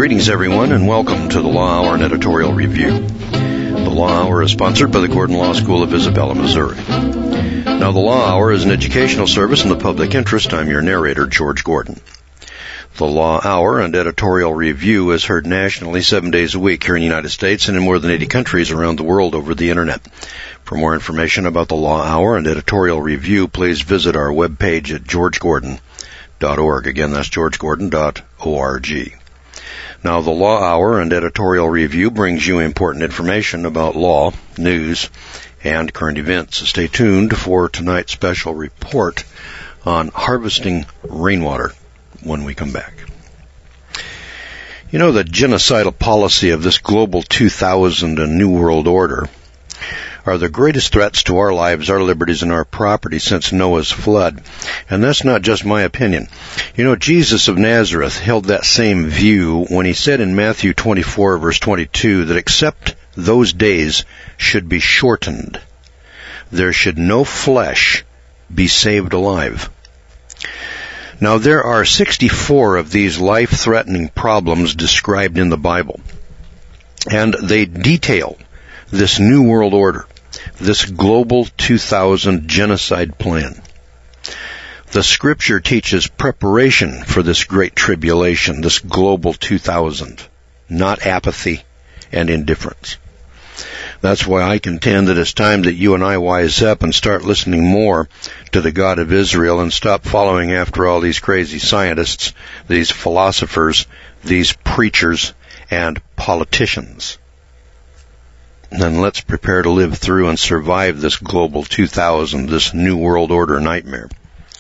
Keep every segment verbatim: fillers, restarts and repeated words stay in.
Greetings, everyone, and welcome to the Law Hour and Editorial Review. The Law Hour is sponsored by the Gordon Law School of Isabella, Missouri. Now, the Law Hour is an educational service in the public interest. I'm your narrator, George Gordon. The Law Hour and Editorial Review is heard nationally seven days a week here in the United States and in more than eighty countries around the world over the Internet. For more information about the Law Hour and Editorial Review, please visit our webpage at george gordon dot org. Again, that's george gordon dot org. Now, the Law Hour and Editorial Review brings you important information about law, news, and current events. Stay tuned for tonight's special report on harvesting rainwater when we come back. You know, the genocidal policy of this global two thousand and New World Order are the greatest threats to our lives, our liberties, and our property since Noah's flood. And that's not just my opinion. You know, Jesus of Nazareth held that same view when he said in Matthew twenty-four, verse twenty-two, that except those days should be shortened, there should no flesh be saved alive. Now, there are sixty-four of these life-threatening problems described in the Bible, and they detail this New World Order, this global two thousand genocide plan. The Scripture teaches preparation for this great tribulation, this global two thousand, not apathy and indifference. That's why I contend that it's time that you and I wise up and start listening more to the God of Israel and stop following after all these crazy scientists, these philosophers, these preachers, and politicians. And let's prepare to live through and survive this global two thousand, this New World Order nightmare.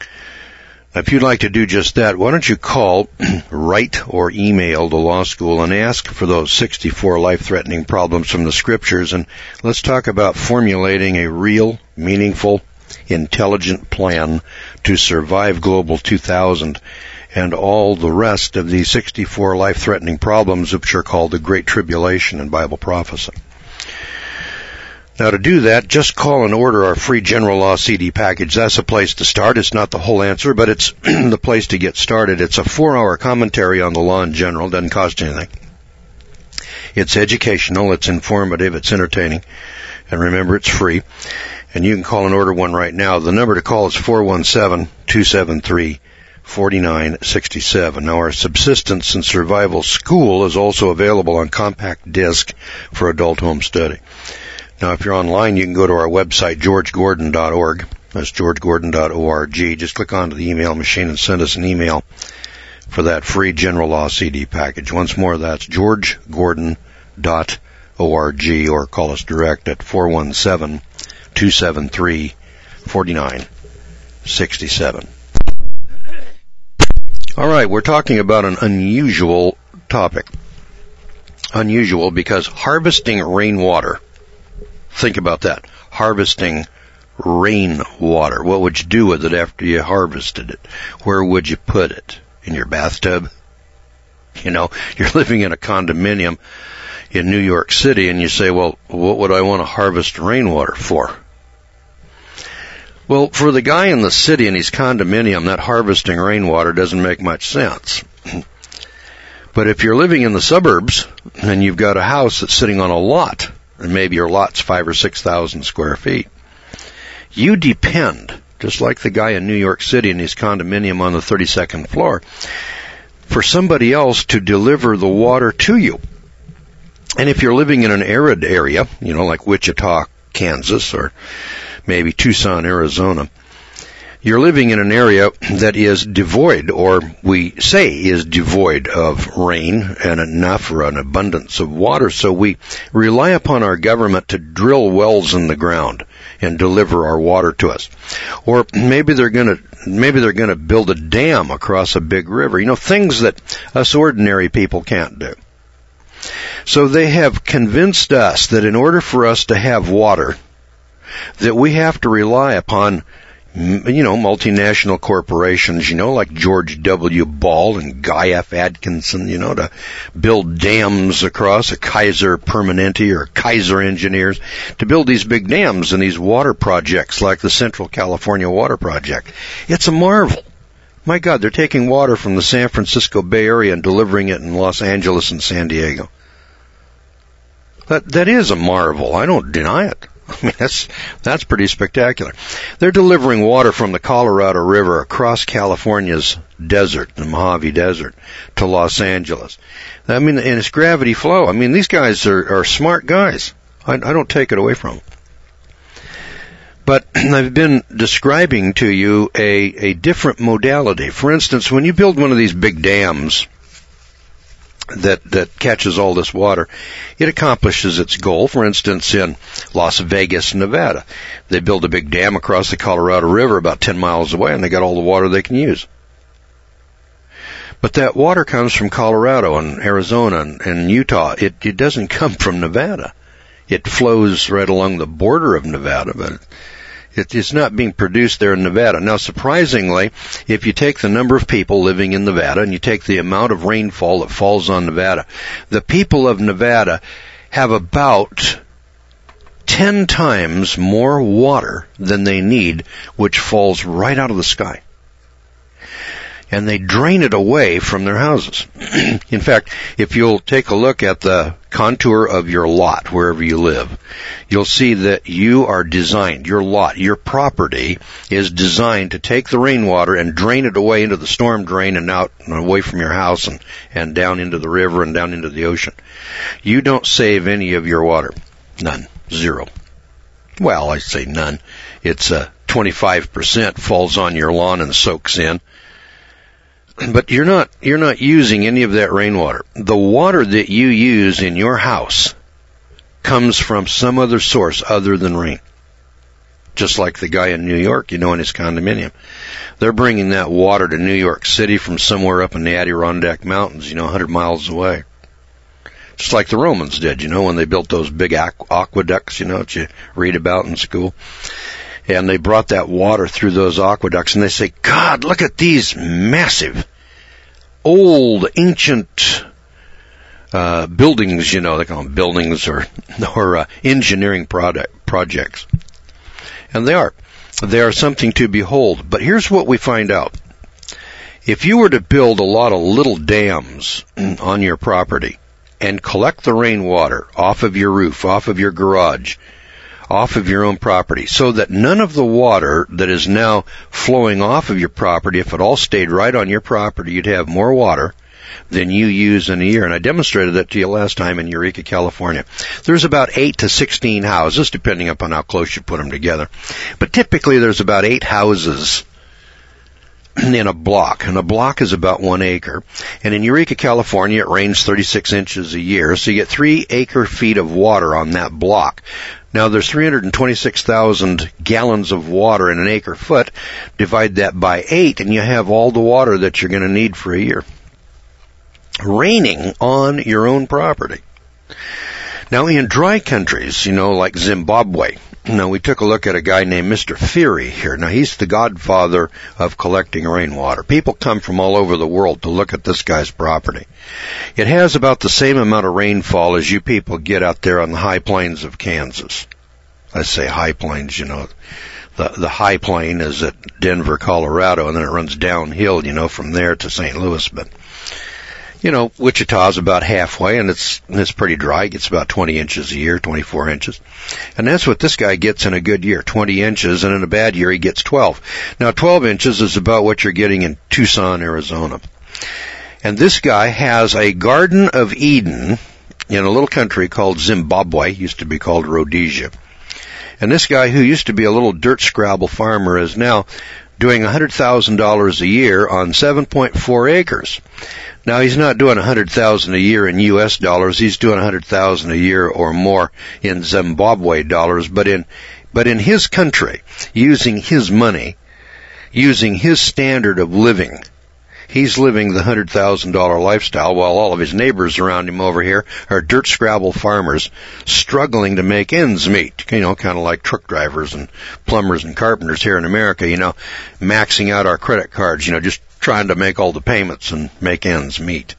If you'd like to do just that, why don't you call, write, or email the law school and ask for those sixty-four life-threatening problems from the Scriptures, and let's talk about formulating a real, meaningful, intelligent plan to survive Global two thousand and all the rest of these sixty-four life-threatening problems, which are called the Great Tribulation in Bible prophecy. Now, to do that, just call and order our free General Law C D package. That's a place to start. It's not the whole answer, but it's the place to get started. It's a four-hour commentary on the law in general. Doesn't cost anything. It's educational. It's informative. It's entertaining. And remember, it's free. And you can call and order one right now. The number to call is four one seven, two seven three, four nine six seven. Now, our Subsistence and Survival School is also available on compact disc for adult home study. Now, if you're online, you can go to our website, george gordon dot org. That's george gordon dot org. Just click onto the email machine and send us an email for that free General Law C D package. Once more, that's george gordon dot org, or call us direct at four one seven, two seven three, four nine six seven. All right, we're talking about an unusual topic. Unusual because harvesting rainwater. Think about that. Harvesting rainwater. What would you do with it after you harvested it? Where would you put it? In your bathtub? You know, you're living in a condominium in New York City and you say, well, what would I want to harvest rainwater for? Well, for the guy in the city in his condominium, that harvesting rainwater doesn't make much sense. But if you're living in the suburbs and you've got a house that's sitting on a lot, and maybe your lot's five or six thousand square feet, you depend, just like the guy in New York City in his condominium on the thirty-second floor, for somebody else to deliver the water to you. And if you're living in an arid area, you know, like Wichita, Kansas, or maybe Tucson, Arizona, you're living in an area that is devoid, or we say is devoid of rain and enough or an abundance of water. So we rely upon our government to drill wells in the ground and deliver our water to us. Or maybe they're going to maybe they're going to build a dam across a big river. You know, things that us ordinary people can't do. So they have convinced us that in order for us to have water, that we have to rely upon, you know, multinational corporations, you know, like George W. Ball and Guy F. Atkinson, you know, to build dams across, a Kaiser Permanente or Kaiser Engineers, to build these big dams and these water projects like the Central California Water Project. It's a marvel. My God, they're taking water from the San Francisco Bay Area and delivering it in Los Angeles and San Diego. That, that is a marvel. I don't deny it. I mean, that's, that's pretty spectacular. They're delivering water from the Colorado River across California's desert, the Mojave Desert, to Los Angeles. I mean, and it's gravity flow. I mean, these guys are, are smart guys. I, I don't take it away from them. But I've been describing to you a, a different modality. For instance, when you build one of these big dams that that catches all this water, it accomplishes its goal. For instance, in Las Vegas, Nevada, they build a big dam across the Colorado River about ten miles away, and they got all the water they can use. But that water comes from Colorado and Arizona and, and Utah. It, it doesn't come from Nevada. It flows right along the border of Nevada, but it is not being produced there in Nevada. Now, surprisingly, if you take the number of people living in Nevada and you take the amount of rainfall that falls on Nevada, the people of Nevada have about ten times more water than they need, which falls right out of the sky. And they drain it away from their houses. In fact, if you'll take a look at the contour of your lot, wherever you live, you'll see that you are designed, your lot, your property is designed to take the rainwater and drain it away into the storm drain and out and away from your house and, and down into the river and down into the ocean. You don't save any of your water. None. Zero. Well, I say none. It's uh, twenty-five percent falls on your lawn and soaks in. But you're not, you're not using any of that rainwater. The water that you use in your house comes from some other source other than rain. Just like the guy in New York, you know, in his condominium. They're bringing that water to New York City from somewhere up in the Adirondack Mountains, you know, one hundred miles away. Just like the Romans did, you know, when they built those big aqueducts, you know, that you read about in school. And they brought that water through those aqueducts, and they say, God, look at these massive, old, ancient uh buildings, you know, they call them buildings or, or uh, engineering product, projects. And they are. They are something to behold. But here's what we find out. If you were to build a lot of little dams on your property and collect the rainwater off of your roof, off of your garage, off of your own property, so that none of the water that is now flowing off of your property, if it all stayed right on your property, you'd have more water than you use in a year. And I demonstrated that to you last time in Eureka, California. There's about eight to sixteen houses, depending upon how close you put them together. But typically there's about eight houses in a block, and a block is about one acre. And in Eureka, California, it rains thirty-six inches a year, so you get three acre feet of water on that block. Now, there's three hundred twenty-six thousand gallons of water in an acre foot. Divide that by eight, and you have all the water that you're going to need for a year. Raining on your own property. Now, in dry countries, you know, like Zimbabwe, now we took a look at a guy named Mister Feary here. Now, he's the godfather of collecting rainwater. People come from all over the world to look at this guy's property. It has about the same amount of rainfall as you people get out there on the high plains of Kansas. I say high plains, you know. The, the high plain is at Denver, Colorado, and then it runs downhill, you know, from there to Saint Louis. But, you know, Wichita's about halfway, and it's it's pretty dry. It gets about twenty inches a year, twenty-four inches. And that's what this guy gets in a good year, twenty inches, and in a bad year he gets twelve. Now, twelve inches is about what you're getting in Tucson, Arizona. And this guy has a Garden of Eden in a little country called Zimbabwe, used to be called Rhodesia. And this guy, who used to be a little dirt scrabble farmer, is now doing one hundred thousand dollars a year on seven point four acres. Now, he's not doing one hundred thousand dollars a year in U S dollars. He's doing one hundred thousand dollars a year or more in Zimbabwe dollars. But in, but in his country, using his money, using his standard of living, he's living the one hundred thousand dollars lifestyle, while all of his neighbors around him over here are dirt scrabble farmers struggling to make ends meet. You know, kind of like truck drivers and plumbers and carpenters here in America, you know, maxing out our credit cards, you know, just trying to make all the payments and make ends meet.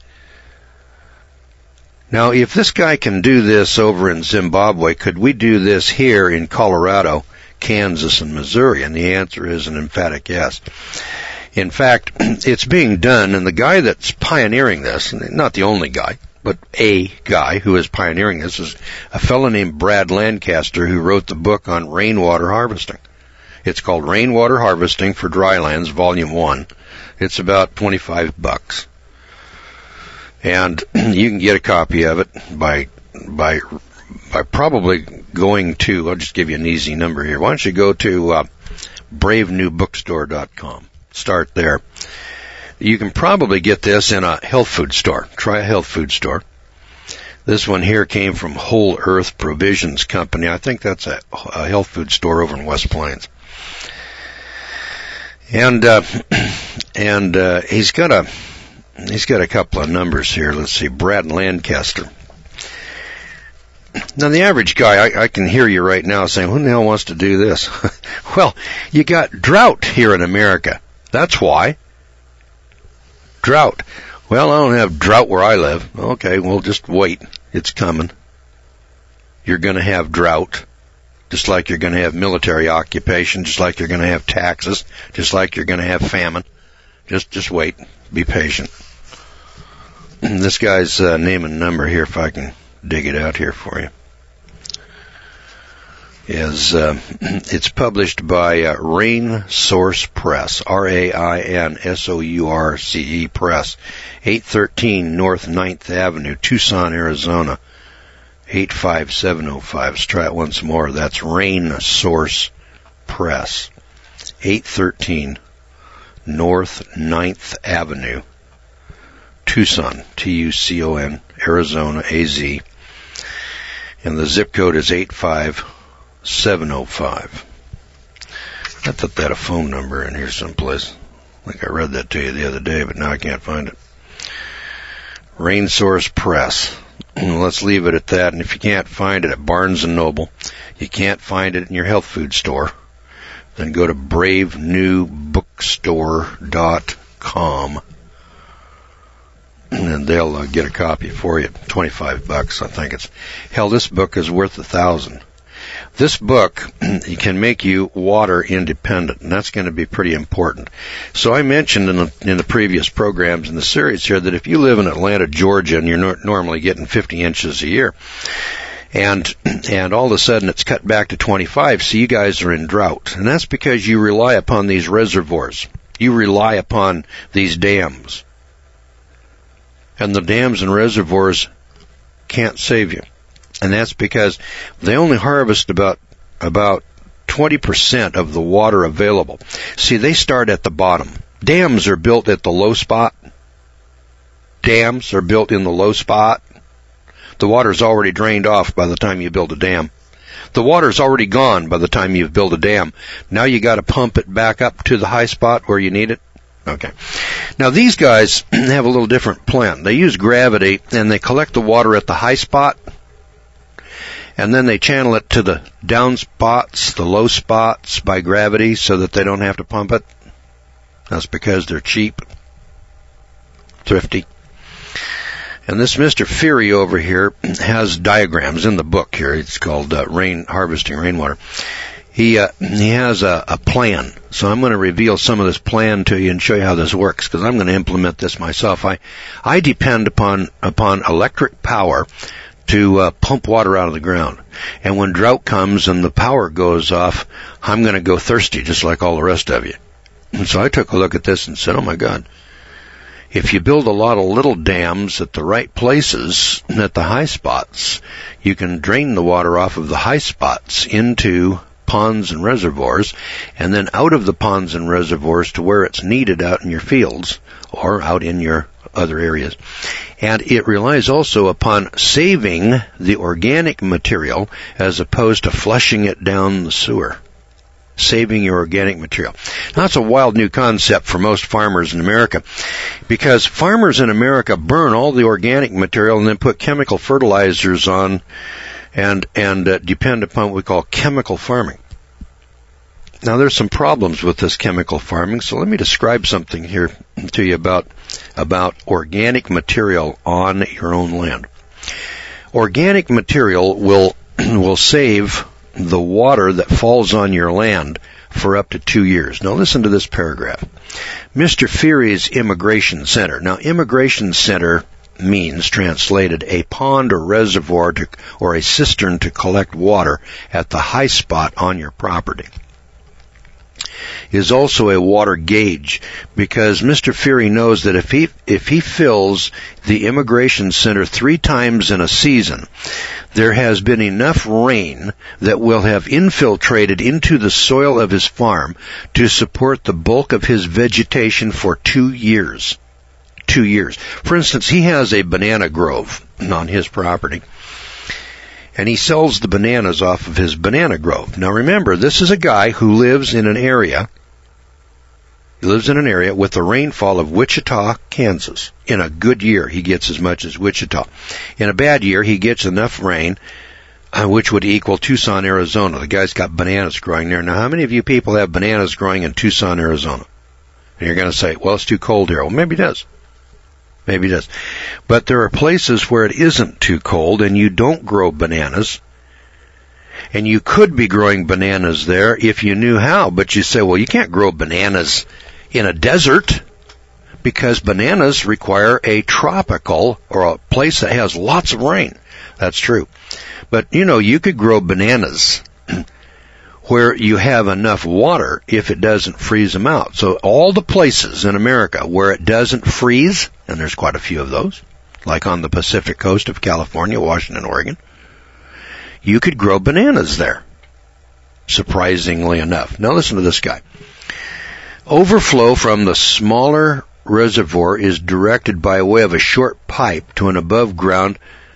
Now, if this guy can do this over in Zimbabwe, could we do this here in Colorado, Kansas, and Missouri? And the answer is an emphatic yes. In fact, it's being done, and the guy that's pioneering this, not the only guy, but a guy who is pioneering this, is a fellow named Brad Lancaster, who wrote the book on rainwater harvesting. It's called Rainwater Harvesting for Drylands, Volume one. It's about twenty-five bucks. And you can get a copy of it by by by probably going to, I'll just give you an easy number here. Why don't you go to uh, brave new bookstore dot com. Start there. You can probably get this in a health food store. Try a health food store. This one here came from Whole Earth Provisions Company. I think that's a, a health food store over in West Plains. And uh, and uh, he's got a he's got a couple of numbers here. Let's see, Brad Lancaster. Now, the average guy, I, I can hear you right now saying, who the hell wants to do this? Well, you got drought here in America. That's why. Drought. Well, I don't have drought where I live. Okay, well, just wait. It's coming. You're going to have drought, just like you're going to have military occupation, just like you're going to have taxes, just like you're going to have famine. Just just wait. Be patient. This guy's uh, name and number here, if I can dig it out here for you, is uh, it's published by uh, Rain Source Press, R A I N S O U R C E Press, eight thirteen North ninth Avenue, Tucson, Arizona, eight five seven oh five. Let's try it once more. That's Rain Source Press, eight thirteen North ninth Avenue, Tucson, T U C O N, Arizona, A Z. And the zip code is eight five seven oh five. I thought that had a phone number in here someplace. I think I read that to you the other day, but now I can't find it. Rain Source Press. Let's leave it at that. And if you can't find it at Barnes and Noble, you can't find it in your health food store, then go to brave new bookstore dot com. And they'll uh, get a copy for you. twenty-five bucks, I think it's. Hell, this book is worth a thousand. This book can make you water independent, and that's going to be pretty important. So I mentioned in the, in the previous programs in the series here that if you live in Atlanta, Georgia, and you're no, normally getting fifty inches a year, and and all of a sudden it's cut back to twenty-five, so you guys are in drought. And that's because you rely upon these reservoirs. You rely upon these dams. And the dams and reservoirs can't save you. And that's because they only harvest about about twenty percent of the water available. See, they start at the bottom. Dams are built at the low spot. Dams are built in the low spot. The water's already drained off by the time you build a dam. The water's already gone by the time you've built a dam. Now you got to pump it back up to the high spot where you need it. Okay. Now, these guys have a little different plan. They use gravity, and they collect the water at the high spot, and then they channel it to the down spots, the low spots by gravity so that they don't have to pump it. That's because they're cheap, thrifty. And this Mister Feary over here has diagrams in the book here. It's called uh, Rain Harvesting Rainwater. He uh, he has a, a plan, so I'm going to reveal some of this plan to you and show you how this works, because I'm going to implement this myself. I I depend upon upon electric power to uh, pump water out of the ground, and when drought comes and the power goes off, I'm going to go thirsty just like all the rest of you. And so I took a look at this and said, oh my God, if you build a lot of little dams at the right places and at the high spots, you can drain the water off of the high spots into ponds and reservoirs, and then out of the ponds and reservoirs to where it's needed out in your fields or out in your other areas. And it relies also upon saving the organic material as opposed to flushing it down the sewer. Saving your organic material. Now, that's a wild new concept for most farmers in America, because farmers in America burn all the organic material and then put chemical fertilizers on and and uh, depend upon what we call chemical farming. Now, there's some problems with this chemical farming, so let me describe something here to you about about organic material on your own land. Organic material will will save the water that falls on your land for up to two years. Now listen to this paragraph. Mister Feary's Immigration Center. Now, Immigration Center means, translated, a pond or reservoir to, or a cistern to collect water at the high spot on your property. Is also a water gauge, because Mister Feary knows that if he if he fills the Immigration Center three times in a season, there has been enough rain that will have infiltrated into the soil of his farm to support the bulk of his vegetation for two years. Two years. For instance, he has a banana grove on his property, and he sells the bananas off of his banana grove. Now remember, this is a guy who lives in an area, he lives in an area with the rainfall of Wichita, Kansas. In a good year, he gets as much as Wichita. In a bad year, he gets enough rain, uh, which would equal Tucson, Arizona. The guy's got bananas growing there. Now, how many of you people have bananas growing in Tucson, Arizona? And you're going to say, well, it's too cold here. Well, maybe it is. Maybe it does. But there are places where it isn't too cold and you don't grow bananas. And you could be growing bananas there if you knew how. But you say, well, you can't grow bananas in a desert because bananas require a tropical or a place that has lots of rain. That's true. But, you know, you could grow bananas where you have enough water if it doesn't freeze them out. So all the places in America where it doesn't freeze, and there's quite a few of those, like on the Pacific coast of California, Washington, Oregon, you could grow bananas there, surprisingly enough. Now listen to this guy. Overflow from the smaller reservoir is directed by way of a short pipe to an above-ground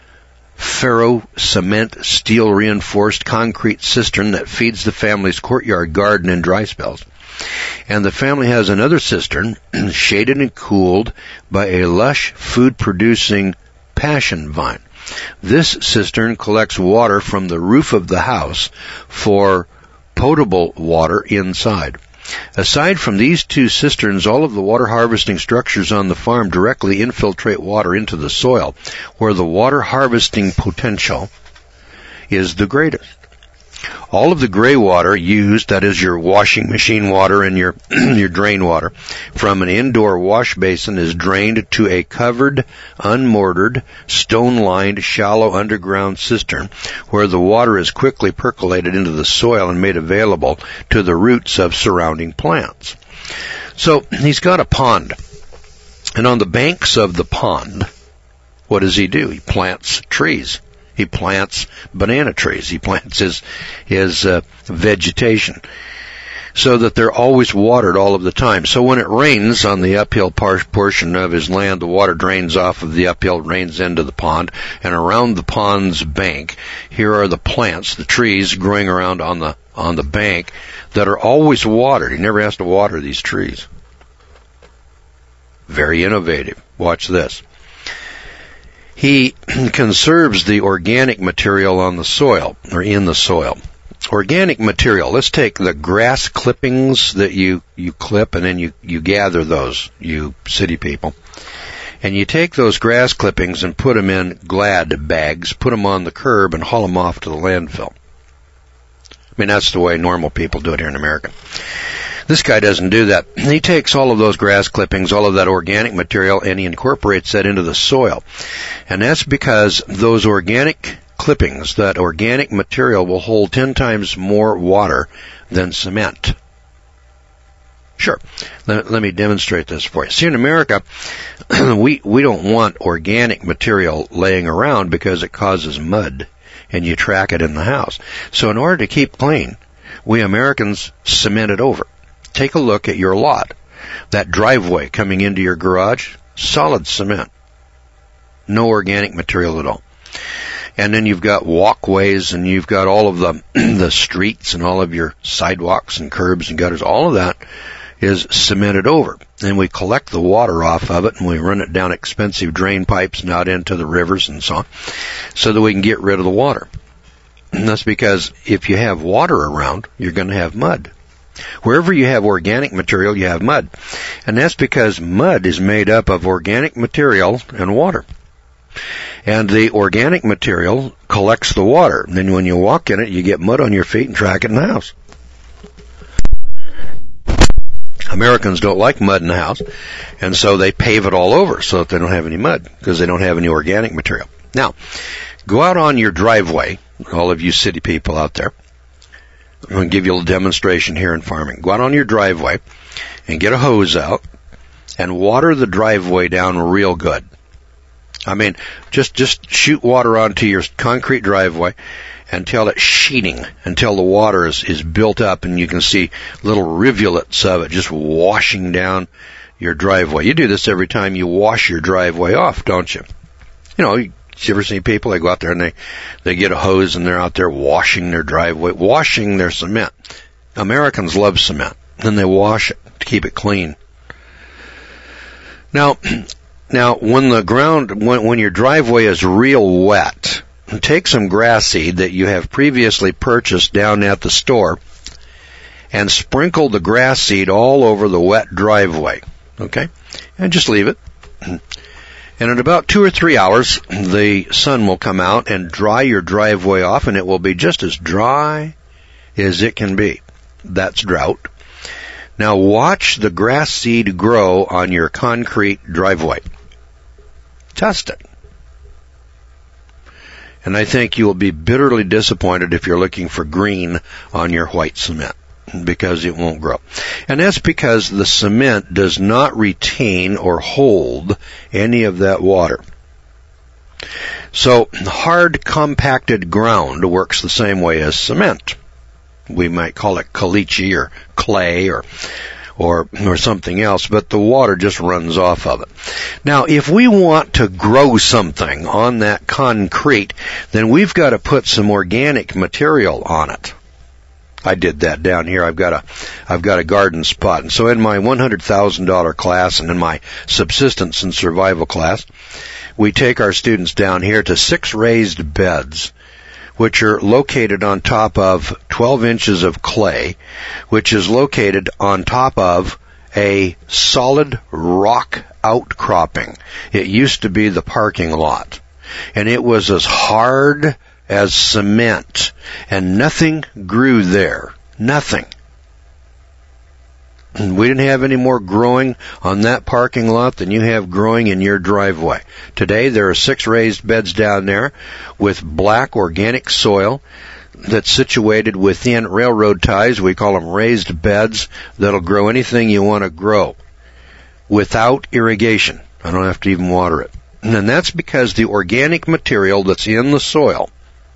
ferro cement steel reinforced concrete cistern that feeds the family's courtyard garden in dry spells. And the family has another cistern shaded and cooled by a lush food producing passion vine. This cistern collects water from the roof of the house for potable water inside. Aside from these two cisterns, all of the water harvesting structures on the farm directly infiltrate water into the soil, where the water harvesting potential is the greatest. All of the gray water used, that is your washing machine water and your your drain water, from an indoor wash basin is drained to a covered, unmortared, stone-lined, shallow underground cistern, where the water is quickly percolated into the soil and made available to the roots of surrounding plants. So he's got a pond, and on the banks of the pond, what does he do? He plants trees. He plants banana trees. He plants his his uh, vegetation so that they're always watered all of the time. So when it rains on the uphill par- portion of his land, the water drains off of the uphill, drains into the pond, and around the pond's bank, here are the plants, the trees growing around on the on the bank that are always watered. He never has to water these trees. Very innovative. Watch this. He conserves the organic material on the soil, or in the soil. Organic material, let's take the grass clippings that you, you clip, and then you, you gather those, you city people. And you take those grass clippings and put them in Glad bags, put them on the curb, and haul them off to the landfill. I mean, that's the way normal people do it here in America. This guy doesn't do that. He takes all of those grass clippings, all of that organic material, and he incorporates that into the soil. And that's because those organic clippings, that organic material, will hold ten times more water than cement. Sure. Let, let me demonstrate this for you. See, in America, we, we don't want organic material laying around because it causes mud, and you track it in the house. So in order to keep clean, we Americans cement it over. Take a look at your lot. That driveway coming into your garage, solid cement. No organic material at all. And then you've got walkways, and you've got all of the the streets and all of your sidewalks and curbs and gutters. All of that is cemented over. And we collect the water off of it, and we run it down expensive drain pipes and out into the rivers and so on, so that we can get rid of the water. And that's because if you have water around, you're going to have mud. Wherever you have organic material, you have mud. And that's because mud is made up of organic material and water. And the organic material collects the water. And then when you walk in it, you get mud on your feet and track it in the house. Americans don't like mud in the house, and so they pave it all over so that they don't have any mud, because they don't have any organic material. Now, go out on your driveway, all of you city people out there. I'm going to give you a little demonstration here in farming. Go out on your driveway and get a hose out and water the driveway down real good. I mean, just, just shoot water onto your concrete driveway until it's sheeting, until the water is, is built up and you can see little rivulets of it just washing down your driveway. You do this every time you wash your driveway off, don't you? You know, you ever see people, they go out there and they, they get a hose and they're out there washing their driveway, washing their cement. Americans love cement. Then they wash it to keep it clean. Now, now when the ground, when, when your driveway is real wet, take some grass seed that you have previously purchased down at the store and sprinkle the grass seed all over the wet driveway, okay? And just leave it. And in about two or three hours, the sun will come out and dry your driveway off, and it will be just as dry as it can be. That's drought. Now watch the grass seed grow on your concrete driveway. Test it. And I think you will be bitterly disappointed if you're looking for green on your white cement, because it won't grow. And that's because the cement does not retain or hold any of that water. So hard compacted ground works the same way as cement. We might call it caliche or clay or or or something else, but the water just runs off of it. Now, if we want to grow something on that concrete, then we've got to put some organic material on it. I did that down here. I've got a I've got a garden spot. And so in my one hundred thousand dollars class and in my subsistence and survival class, we take our students down here to six raised beds, which are located on top of twelve inches of clay, which is located on top of a solid rock outcropping. It used to be the parking lot, and it was as hard as cement, and nothing grew there. Nothing. We didn't have any more growing on that parking lot than you have growing in your driveway. Today there are six raised beds down there with black organic soil that's situated within railroad ties. We call them raised beds that'll grow anything you want to grow without irrigation. I don't have to even water it. And that's because the organic material that's in the soil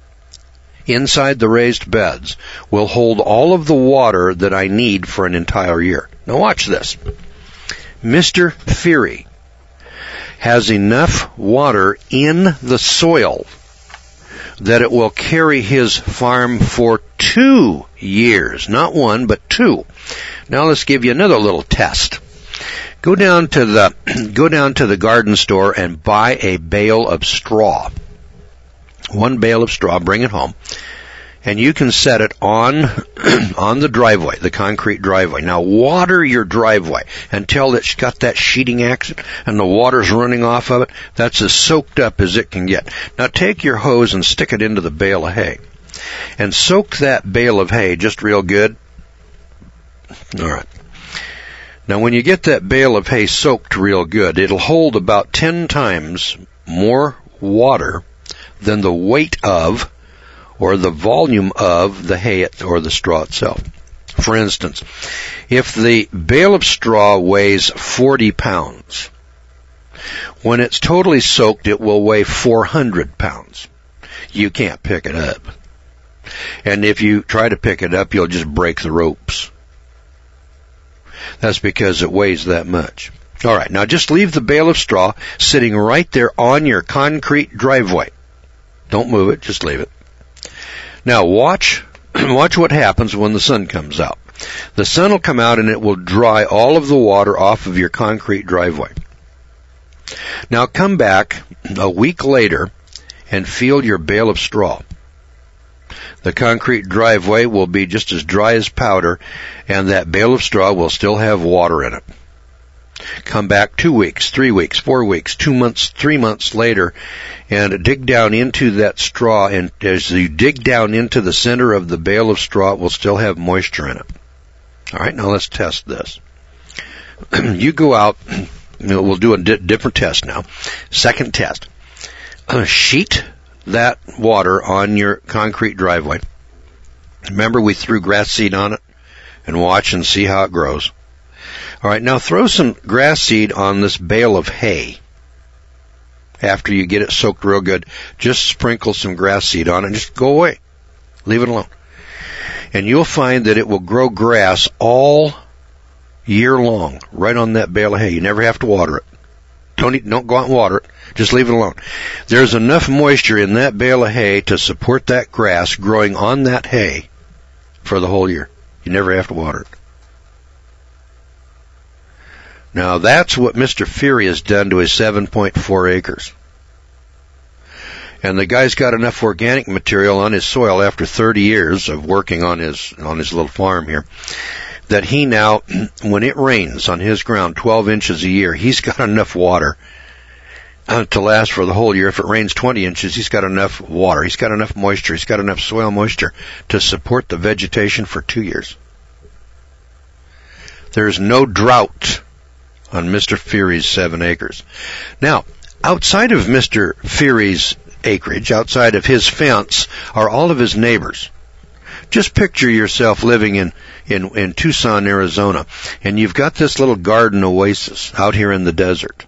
inside the raised beds will hold all of the water that I need for an entire year. Now watch this. Mister Feary has enough water in the soil that it will carry his farm for two years. Not one, but two. Now let's give you another little test. Go down to the, go down to the garden store and buy a bale of straw. One bale of straw, bring it home, and you can set it on on the driveway, the concrete driveway. Now water your driveway until it's got that sheeting action and the water's running off of it. That's as soaked up as it can get. Now take your hose and stick it into the bale of hay and soak that bale of hay just real good. All right. Now when you get that bale of hay soaked real good, it'll hold about ten times more water than the weight of or the volume of the hay or the straw itself. For instance, if the bale of straw weighs forty pounds, when it's totally soaked, it will weigh four hundred pounds. You can't pick it up. And if you try to pick it up, you'll just break the ropes. That's because it weighs that much. All right, now just leave the bale of straw sitting right there on your concrete driveway. Don't move it, just leave it. Now watch, watch what happens when the sun comes out. The sun will come out and it will dry all of the water off of your concrete driveway. Now come back a week later and feel your bale of straw. The concrete driveway will be just as dry as powder, and that bale of straw will still have water in it. Come back two weeks, three weeks, four weeks, two months, three months later, and dig down into that straw, and as you dig down into the center of the bale of straw, it will still have moisture in it. All right, now let's test this. you go out, you know, we'll do a di- different test now. Second test. Uh, sheet that water on your concrete driveway. Remember we threw grass seed on it? And watch and see how it grows. All right, now throw some grass seed on this bale of hay. After you get it soaked real good, just sprinkle some grass seed on it and just go away. Leave it alone. And you'll find that it will grow grass all year long, right on that bale of hay. You never have to water it. Don't eat, don't go out and water it. Just leave it alone. There's enough moisture in that bale of hay to support that grass growing on that hay for the whole year. You never have to water it. Now that's what Mister Feary has done to his seven point four acres. And the guy's got enough organic material on his soil after thirty years of working on his on his little farm here, that he now, when it rains on his ground twelve inches a year, he's got enough water uh, to last for the whole year. If it rains twenty inches, he's got enough water. He's got enough moisture. He's got enough soil moisture to support the vegetation for two years. There's no drought on Mister Feary's seven acres. Now, outside of Mister Feary's acreage, outside of his fence, are all of his neighbors. Just picture yourself living in, in, in Tucson, Arizona, and you've got this little garden oasis out here in the desert.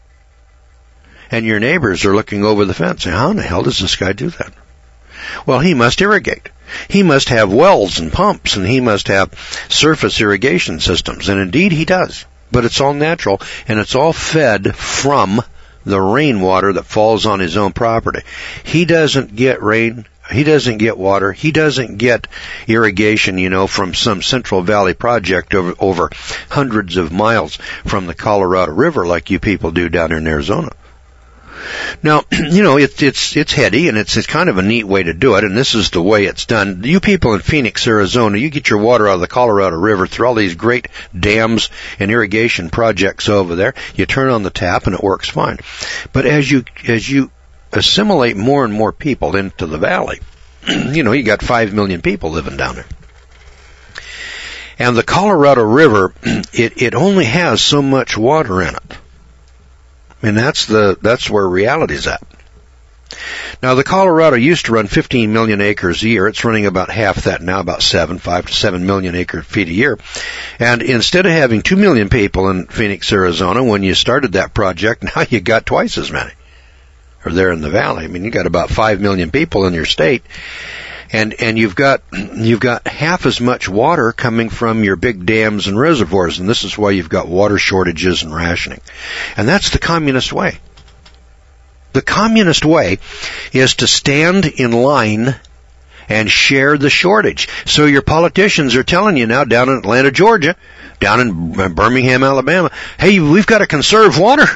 And your neighbors are looking over the fence saying, how in the hell does this guy do that? Well, he must irrigate. He must have wells and pumps, and he must have surface irrigation systems. And indeed he does. But it's all natural, and it's all fed from the rainwater that falls on his own property. He doesn't get rain. He doesn't get water. He doesn't get irrigation, you know, from some Central Valley project over, over hundreds of miles from the Colorado River like you people do down here in Arizona. Now, you know, it, it's it's heady, and it's, it's kind of a neat way to do it, and this is the way it's done. You people in Phoenix, Arizona, you get your water out of the Colorado River through all these great dams and irrigation projects over there. You turn on the tap, and it works fine. But as you as you assimilate more and more people into the valley, you know, you got five million people living down there. And the Colorado River, it, it only has so much water in it. And that's the that's where reality's at. Now, the Colorado used to run fifteen million acres a year. It's running about half that now, about seven, five to seven million acre feet a year. And instead of having two million people in Phoenix, Arizona, when you started that project, now you got twice as many. Or there in the valley. I mean, you got about five million people in your state. And, and you've got, you've got half as much water coming from your big dams and reservoirs, and this is why you've got water shortages and rationing. And that's the communist way. The communist way is to stand in line and share the shortage. So your politicians are telling you now down in Atlanta, Georgia, down in Birmingham, Alabama, hey, we've got to conserve water.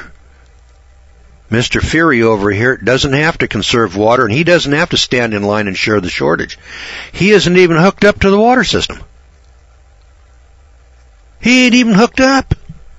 Mister Feary over here doesn't have to conserve water, and he doesn't have to stand in line and share the shortage. He isn't even hooked up to the water system. He ain't even hooked up.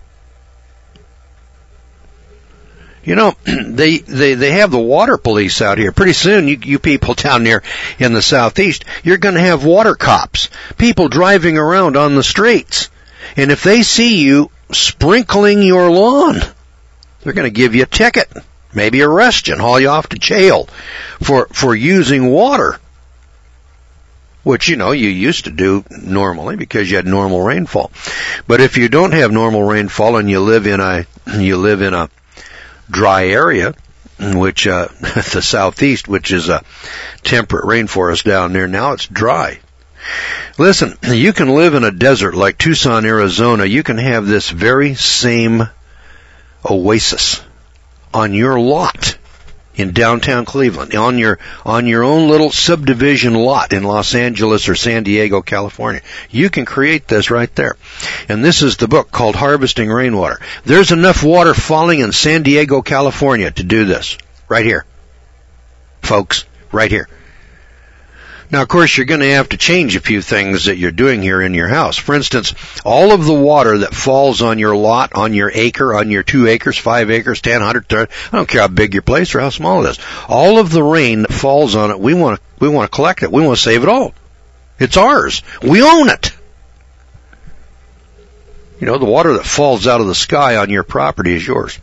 You know, they, they, they have the water police out here. Pretty soon, you, you people down there in the southeast, you're going to have water cops, people driving around on the streets. And if they see you sprinkling your lawn, they're going to give you a ticket, maybe arrest you and haul you off to jail for, for using water, which, you know, you used to do normally because you had normal rainfall. But if you don't have normal rainfall and you live in a, you live in a dry area, which, uh, the southeast, which is a temperate rainforest down there, now it's dry. Listen, you can live in a desert like Tucson, Arizona. You can have this very same oasis on your lot in downtown Cleveland, on your on your own little subdivision lot in Los Angeles or San Diego, California. You can create this right there. And this is the book called Harvesting Rainwater. There's enough water falling in San Diego, California to do this. Right here. Folks, right here. Now, of course, you're going to have to change a few things that you're doing here in your house. For instance, all of the water that falls on your lot, on your acre, on your two acres, five acres, ten, hundred, thirty, I don't care how big your place or how small it is. All of the rain that falls on it, we want to, we want to collect it. We want to save it all. It's ours. We own it. You know, the water that falls out of the sky on your property is yours.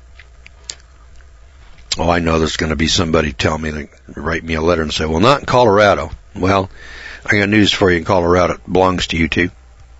Oh, I know there's going to be somebody tell me, that, write me a letter and say, well, not in Colorado. Well, I got news for you. In Colorado, it belongs to you too.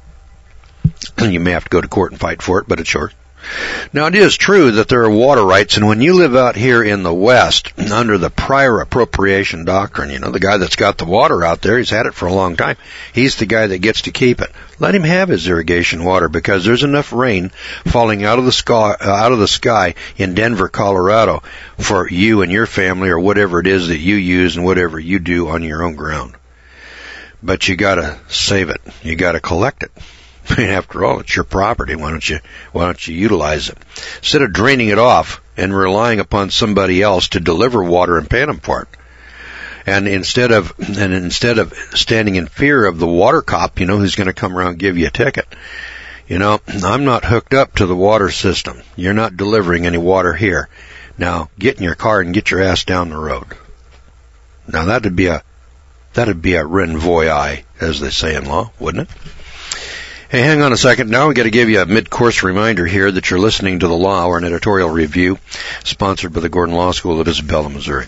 You may have to go to court and fight for it, but it's yours. Now, it is true that there are water rights, and when you live out here in the West, under the prior appropriation doctrine, you know, the guy that's got the water out there, he's had it for a long time. He's the guy that gets to keep it. Let him have his irrigation water, because there's enough rain falling out of the sky, uh, out of the sky in Denver, Colorado, for you and your family, or whatever it is that you use and whatever you do on your own ground. But you gotta save it. You gotta collect it. I mean, after all, it's your property. Why don't you, why don't you utilize it? Instead of draining it off and relying upon somebody else to deliver water and pay them for it. And instead of, and instead of standing in fear of the water cop, you know, who's going to come around and give you a ticket. You know, I'm not hooked up to the water system. You're not delivering any water here. Now, get in your car and get your ass down the road. Now, that'd be a, that'd be a renvoie, as they say in law, wouldn't it? Hey, hang on a second. Now we got to give you a mid-course reminder here that you're listening to the Law Hour, an editorial review sponsored by the Gordon Law School of Isabella, Missouri.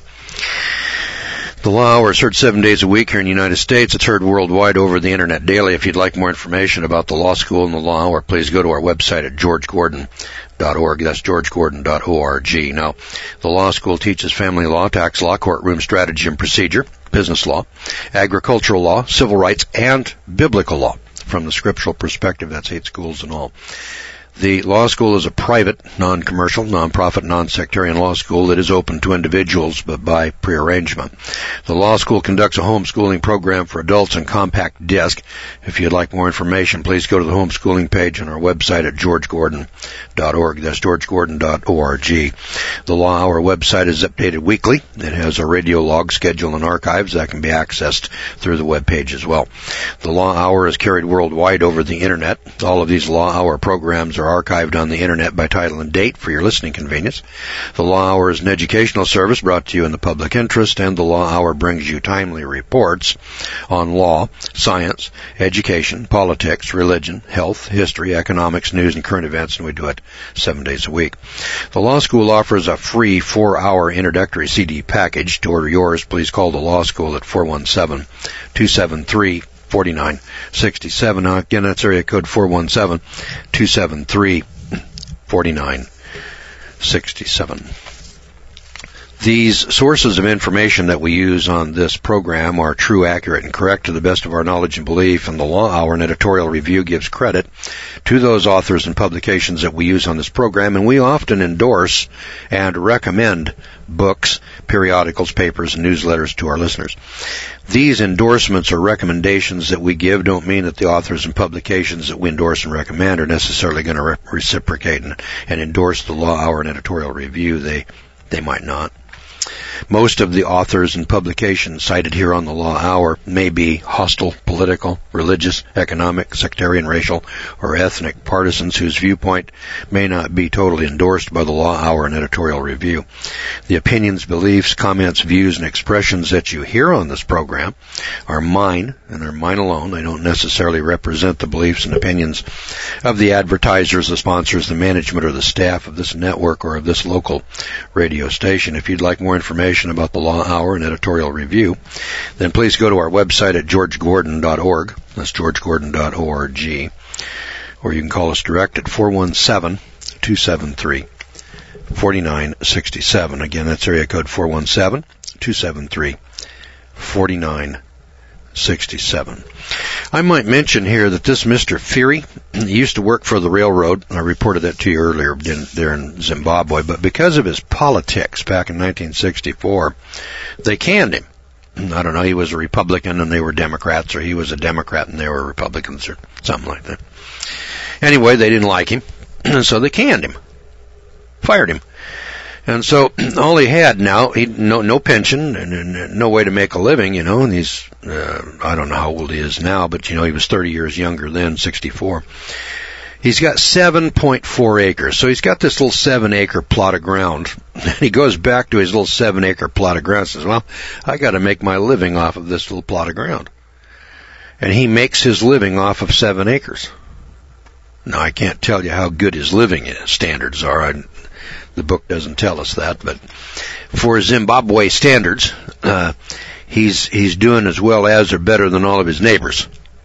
The Law Hour is heard seven days a week here in the United States. It's heard worldwide over the Internet daily. If you'd like more information about the Law School and the Law Hour, please go to our website at george gordon dot org. That's george gordon dot org. Now, the Law School teaches family law, tax law, courtroom strategy and procedure, business law, agricultural law, civil rights, and biblical law. From the scriptural perspective, that's eight schools in all. The law school is a private, non-commercial, non-profit, non-sectarian law school that is open to individuals, but by prearrangement. The law school conducts a homeschooling program for adults on compact disc. If you'd like more information, please go to the homeschooling page on our website at george gordon dot org. That's george gordon dot org. The Law Hour website is updated weekly. It has a radio log, schedule, and archives that can be accessed through the web page as well. The Law Hour is carried worldwide over the Internet. All of these Law Hour programs are archived on the Internet by title and date for your listening convenience. The Law Hour is an educational service brought to you in the public interest, and the Law Hour brings you timely reports on law, science, education, politics, religion, health, history, economics, news, and current events, and we do it seven days a week. The Law School offers a free four-hour introductory C D package. To order yours, please call the Law School at four one seven, two seven three, four nine six seven. Now, again, that's area code four one seven, two seven three, four nine six seven. These sources of information that we use on this program are true, accurate, and correct to the best of our knowledge and belief, and the Law Hour and editorial review gives credit to those authors and publications that we use on this program, and we often endorse and recommend books, periodicals, papers, and newsletters to our listeners. These endorsements or recommendations that we give don't mean that the authors and publications that we endorse and recommend are necessarily going to re- reciprocate and, and endorse the Law Hour and editorial review. They, they might not. Most of the authors and publications cited here on the Law Hour may be hostile, political, religious, economic, sectarian, racial, or ethnic partisans whose viewpoint may not be totally endorsed by the Law Hour and editorial review. The opinions, beliefs, comments, views, and expressions that you hear on this program are mine, and are mine alone. They don't necessarily represent the beliefs and opinions of the advertisers, the sponsors, the management, or the staff of this network or of this local radio station. If you'd like more information about the Law Hour and editorial review, then please go to our website at george gordon dot org. That's george gordon dot org. Or you can call us direct at four one seven, two seven three, four nine six seven. Again, that's area code four one seven, two seven three, four nine six seven. I might mention here that this Mister Feary used to work for the railroad. I reported that to you earlier in, there in Zimbabwe, but because of his politics back in nineteen sixty-four, they canned him. I don't know, he was a Republican and they were Democrats, or he was a Democrat and they were Republicans, or something like that. Anyway, they didn't like him, and so they canned him, fired him. And so all he had now, he no no pension and, and no way to make a living, you know. And he's uh, I don't know how old he is now, but you know he was thirty years younger then, sixty-four. He's got seven point four acres, so he's got this little seven acre plot of ground. He goes back to his little seven acre plot of ground and says, "Well, I got to make my living off of this little plot of ground." And he makes his living off of seven acres. Now, I can't tell you how good his living standards are. I, the book doesn't tell us that, but for Zimbabwe standards, uh, he's he's doing as well as or better than all of his neighbors.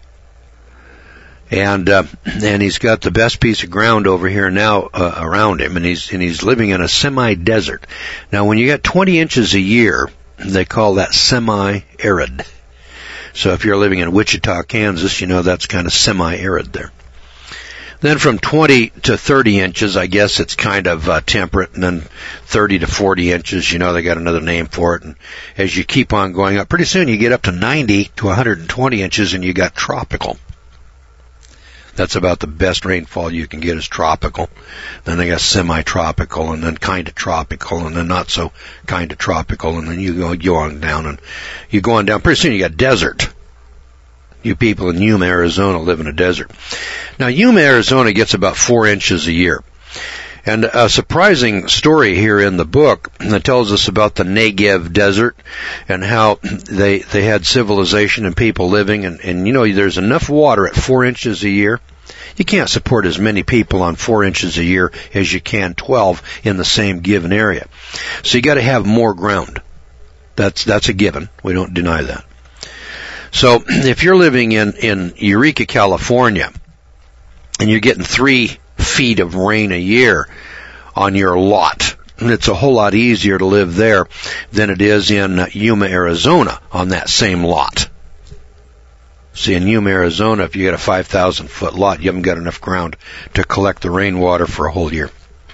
And uh, and he's got the best piece of ground over here now uh, around him, and he's and he's living in a semi-desert. Now, when you get twenty inches a year, they call that semi-arid. So if you're living in Wichita, Kansas, you know that's kind of semi-arid there. Then from twenty to thirty inches, I guess it's kind of uh, temperate, and then thirty to forty inches, you know, they got another name for it. And as you keep on going up, pretty soon you get up to ninety to one hundred twenty inches, and you got tropical. That's about the best rainfall you can get is tropical. Then they got semi-tropical, and then kind of tropical, and then not so kind of tropical, and then you go, you go on down, and you go on down. Pretty soon you got desert. You people in Yuma, Arizona live in a desert. Now, Yuma, Arizona gets about four inches a year. And a surprising story here in the book that tells us about the Negev desert and how they they had civilization and people living. And, and you know, there's enough water at four inches a year. You can't support as many people on four inches a year as you can twelve in the same given area. So you got to have more ground. That's that's a given. We don't deny that. So if you're living in, in Eureka, California, and you're getting three feet of rain a year on your lot, and it's a whole lot easier to live there than it is in Yuma, Arizona on that same lot. See, in Yuma, Arizona, if you get a five thousand foot lot, you haven't got enough ground to collect the rainwater for a whole year.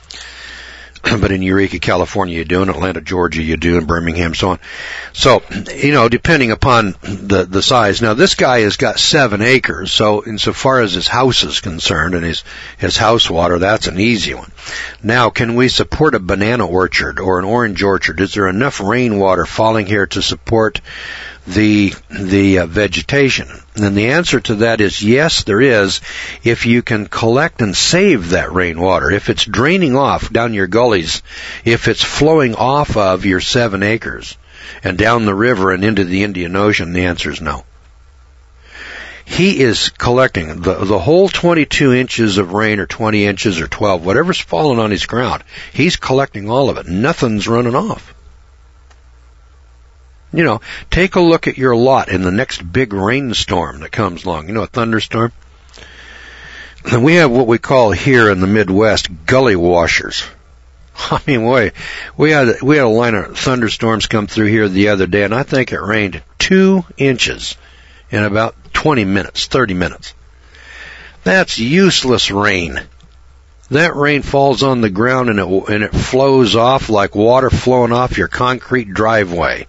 But in Eureka, California, you do. In Atlanta, Georgia, you do. In Birmingham, so on. So, you know, depending upon the the size. Now, this guy has got seven acres. So, insofar as his house is concerned and his his house water, that's an easy one. Now, can we support a banana orchard or an orange orchard? Is there enough rainwater falling here to support the the uh, vegetation? And the answer to that is yes, there is, if you can collect and save that rainwater. If it's draining off down your gullies, if it's flowing off of your seven acres and down the river and into the Indian Ocean, the answer is no. He is collecting the the whole twenty-two inches of rain, or twenty inches or twelve, whatever's falling on his ground, he's collecting all of it. Nothing's running off. You know, take a look at your lot in the next big rainstorm that comes along. You know, a thunderstorm? And we have what we call here in the Midwest gully washers. I mean, we, we had, we had a line of thunderstorms come through here the other day, and I think it rained two inches in about twenty minutes, thirty minutes. That's useless rain. That rain falls on the ground and it, and it flows off like water flowing off your concrete driveway.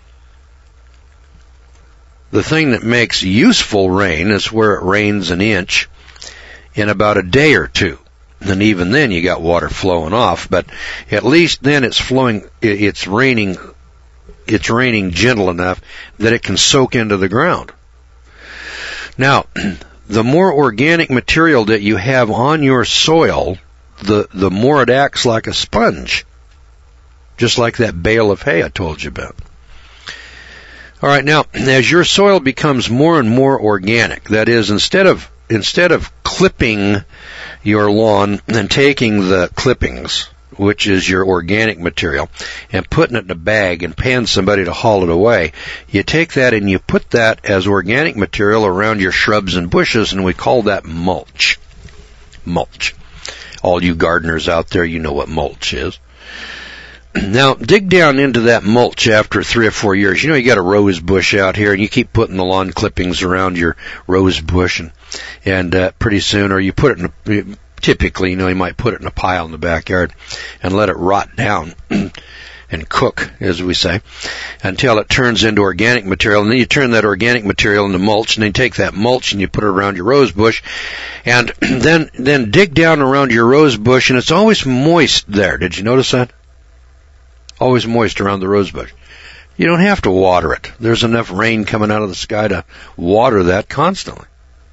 The thing that makes useful rain is where it rains an inch in about a day or two. And even then you got water flowing off, but at least then it's flowing, it's raining, it's raining gentle enough that it can soak into the ground. Now, the more organic material that you have on your soil, the, the more it acts like a sponge. Just like that bale of hay I told you about. All right, now, as your soil becomes more and more organic, that is, instead of instead of clipping your lawn and taking the clippings, which is your organic material, and putting it in a bag and paying somebody to haul it away, you take that and you put that as organic material around your shrubs and bushes, and we call that mulch. Mulch. All you gardeners out there, you know what mulch is. Now, dig down into that mulch after three or four years. You know, you got a rose bush out here, and you keep putting the lawn clippings around your rose bush, and, and uh, pretty soon, or you put it in a, typically, you know, you might put it in a pile in the backyard and let it rot down and cook, as we say, until it turns into organic material. And then you turn that organic material into mulch, and then you take that mulch and you put it around your rose bush, and then then dig down around your rose bush, and it's always moist there. Did you notice that? Always moist around the rose bush. You don't have to water it. There's enough rain coming out of the sky to water that constantly.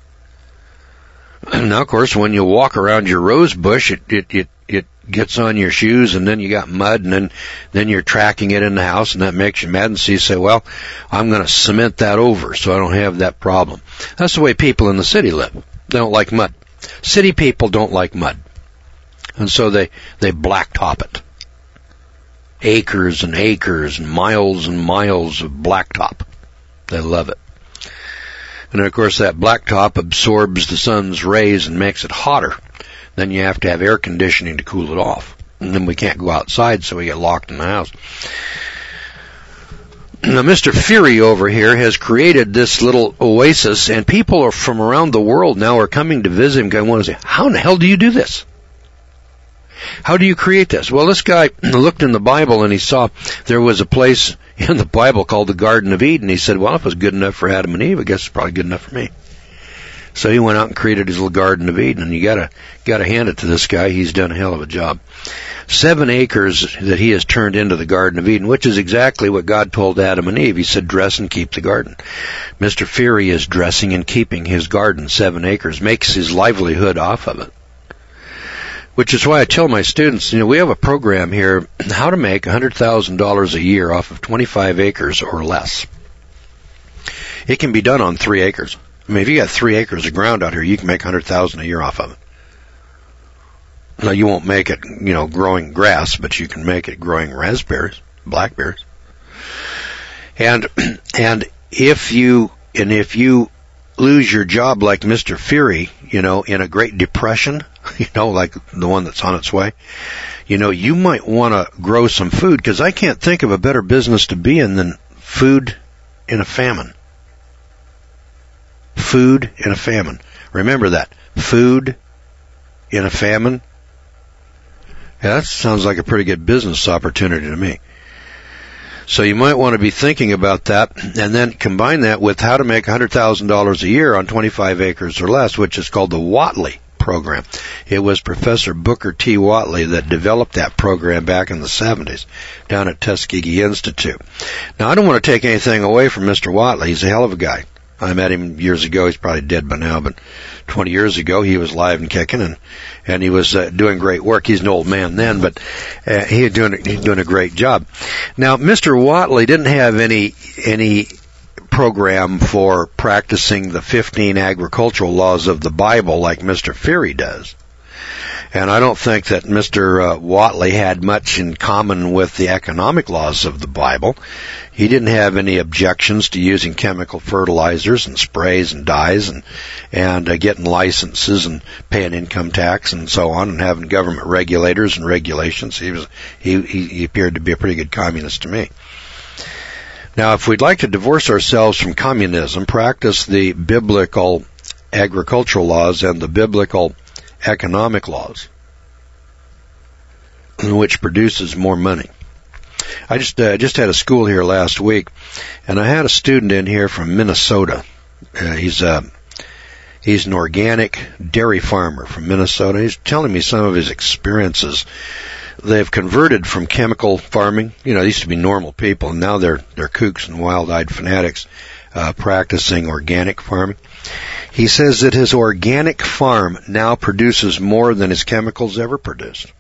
Now, of course, when you walk around your rose bush, it, it, it, it gets on your shoes, and then you got mud, and then, then you're tracking it in the house, and that makes you mad, and so you say, well, I'm going to cement that over so I don't have that problem. That's the way people in the city live. They don't like mud. City people don't like mud. And so they, they blacktop it. Acres and acres and miles and miles of blacktop. They love it. And of course that blacktop absorbs the sun's rays and makes it hotter. Then you have to have air conditioning to cool it off. And then we can't go outside, so we get locked in the house. Now, Mister Fury over here has created this little oasis, and people are from around the world now are coming to visit him and want to say, how in the hell do you do this? How do you create this? Well, this guy looked in the Bible and he saw there was a place in the Bible called the Garden of Eden. He said, well, if it was good enough for Adam and Eve, I guess it's probably good enough for me. So he went out and created his little Garden of Eden, and you gotta, gotta hand it to this guy. He's done a hell of a job. Seven acres that he has turned into the Garden of Eden, which is exactly what God told Adam and Eve. He said, dress and keep the garden. Mister Fury is dressing and keeping his garden, seven acres, makes his livelihood off of it. Which is why I tell my students, you know, we have a program here, how to make one hundred thousand dollars a year off of twenty-five acres or less. It can be done on three acres. I mean, if you got three acres of ground out here, you can make one hundred thousand dollars a year off of it. Now, you won't make it, you know, growing grass, but you can make it growing raspberries, blackberries. And, and if you, and if you lose your job like Mister Fury, you know, in a Great Depression, you know, like the one that's on its way, you know, you might want to grow some food, because I can't think of a better business to be in than food in a famine. Food in a famine. Remember that. Food in a famine. Yeah, that sounds like a pretty good business opportunity to me. So you might want to be thinking about that, and then combine that with how to make one hundred thousand dollars a year on twenty-five acres or less, which is called the Watley program. It was Professor Booker T. Watley that developed that program back in the seventies down at Tuskegee Institute. Now, I don't want to take anything away from Mister Watley. He's a hell of a guy. I met him years ago. He's probably dead by now, but twenty years ago he was live and kicking, and and he was uh, doing great work. He's an old man then, but uh, he was doing he's doing a great job. Now, Mister Watley didn't have any any program for practicing the fifteen agricultural laws of the Bible like Mister Fury does. And I don't think that Mister Uh, Watley had much in common with the economic laws of the Bible. He didn't have any objections to using chemical fertilizers and sprays and dyes and and uh, getting licenses and paying income tax and so on, and having government regulators and regulations. He was he, he, he appeared to be a pretty good communist to me. Now, if we'd like to divorce ourselves from communism, practice the biblical agricultural laws and the biblical economic laws, which produces more money. I just uh, just had a school here last week, and I had a student in here from Minnesota. Uh, he's a he's an organic dairy farmer from Minnesota. He's telling me some of his experiences. They've converted from chemical farming. You know, they used to be normal people, and now they're they're kooks and wild-eyed fanatics uh, practicing organic farming. He says that his organic farm now produces more than his chemicals ever produced.